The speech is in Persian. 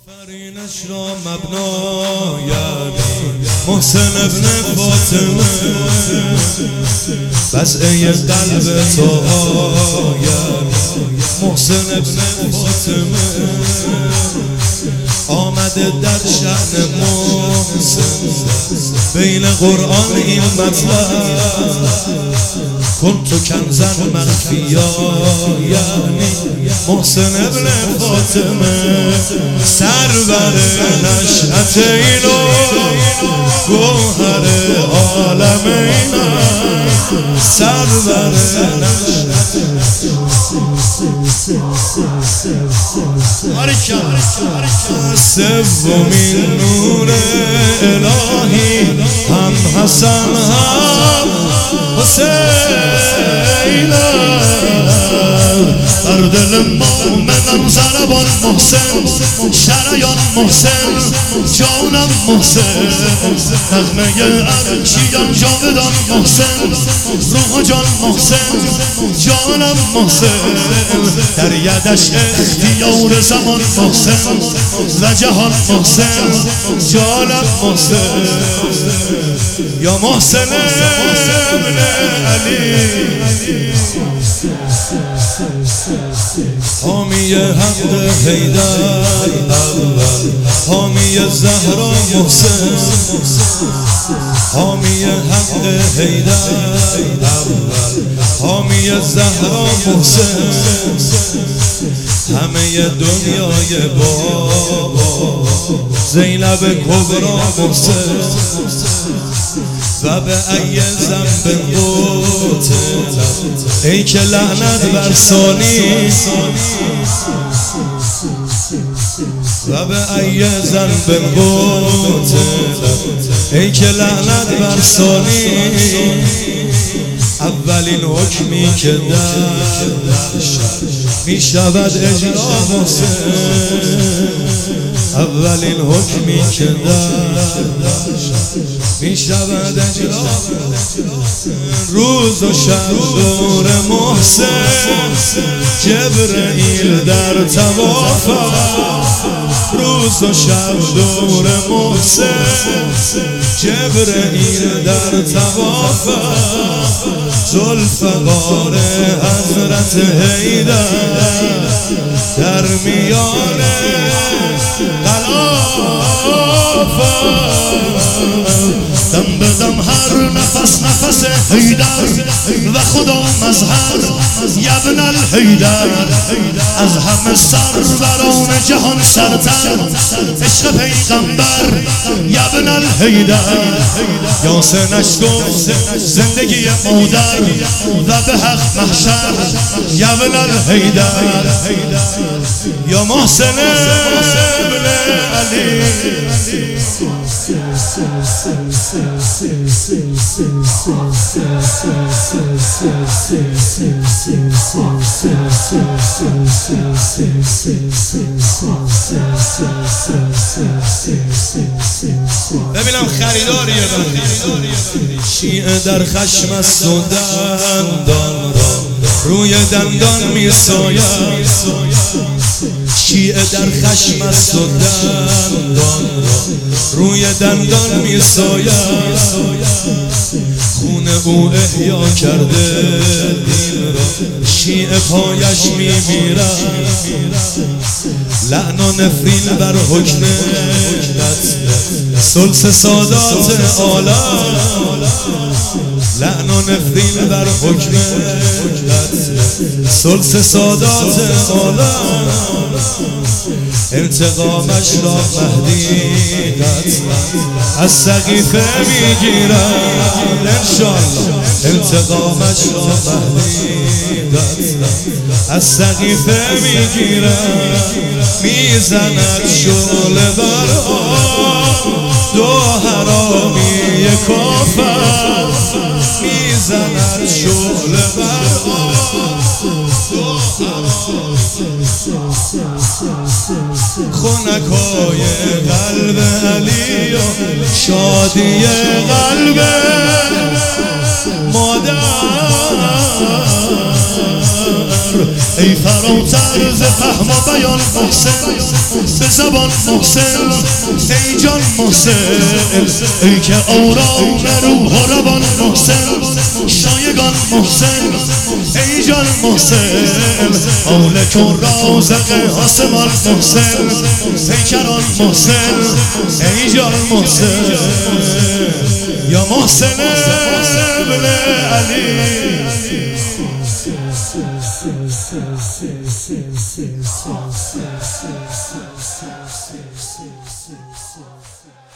آفرینش را مبناید محسن ابن فاطمه وضعه قلب تو آید محسن ابن فاطمه آمده در شأن محسن بین قرآن این مطلب کن تو کنزن مخفیا یعنی محسن ابن فاطمه سرور نشأت اینو گوهر عالم اینا سرور نشأت سومین نور الهی هم حسن هم حسین در دل مومنان زربان محسن شریان محسن جانم محسن نغمه ارچیان جاودان محسن روح جان محسن جانم محسن در یدش اختیار زمان محسن و جهان محسن جانم محسن یا محسن ابن علی حامی حق حیدر اول حامی زهرا محسن حامی حق حیدر اول حامی زهرا محسن همه دنیای بابا زینب کبرا محسن و به ای ذنب قتل ای که لعنت بر ثانی و به ای ذنب قتل ای که لعنت بر ثانی اولین حکمی که در می شود اجرا محسن اولین حکمی که در می شود اجرا روز و شب دور محسن جبرئیل در طواف روز و شب دور محسن جبرئیل در طواف ذوالفقار حضرت حیدر در میان غلاف دم به دم هر نفس نفس حیدر و خدا مظهر یبن الحیدر از همه سروران جهان سرتر عشق پیغمبر یبن الحیدر یاسنش گفت زندگی مادر و به حق محشر یبن الحیدر یا محسن ابن علی ببینم خریداری شیعه در خشم است و دندان روی دندان می ساید شیعه در خشم است و دندان روی دندان می ساید خون او احیا کرده دین را شیعه پایش می میرد لعن و نفرین بر حکم سلس سادات عالم لعن و نفرین بر حکم سلس سادات عالم انتقامش را مهدی از سقیفه میگیرد انشالله انتقامش را مهدی از سقیفه میگیرد میزند شعله بر دو حرامی کافر میزند شعله بر دو خونکای قلب علی و شادی قلب مادر ای فراتر ز فهم و بیان محسن، به زبان محسن ای جان محسن، ای که آرام روح و روان محسن، شایگان محسن ای جان محسن، حال کن رازق آسمان محسن، پیکران محسن ای جان محسن، یا محسن ابن علی.